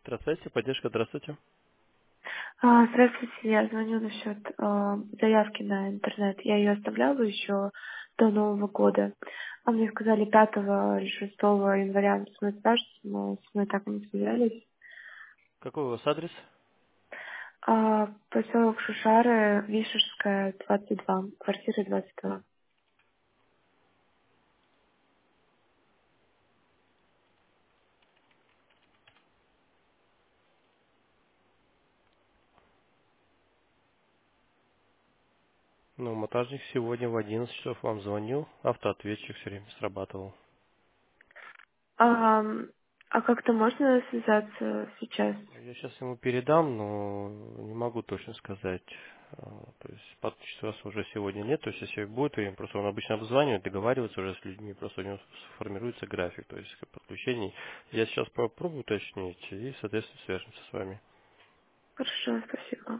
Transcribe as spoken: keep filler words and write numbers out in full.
Здравствуйте, поддержка, здравствуйте. А, Здравствуйте, я звоню насчет а, заявки на интернет. Я ее оставляла еще до Нового года. А мне сказали пятого или шестого января со мной свяжутся, но с мной так и не связались. Какой у вас адрес? А, поселок Шушары, Вишерская, двадцать два, квартира двадцать два. Ну, монтажник сегодня в одиннадцать часов вам звонил, автоответчик все время срабатывал. А, а как-то можно связаться сейчас? Я сейчас ему передам, но не могу точно сказать. А, То есть подключить вас уже сегодня нет, то есть если будет, то им просто он обычно обзванивает, договаривается уже с людьми, просто у него сформируется график, то есть подключений. Я сейчас попробую уточнить и, соответственно, свяжемся с вами. Хорошо, спасибо.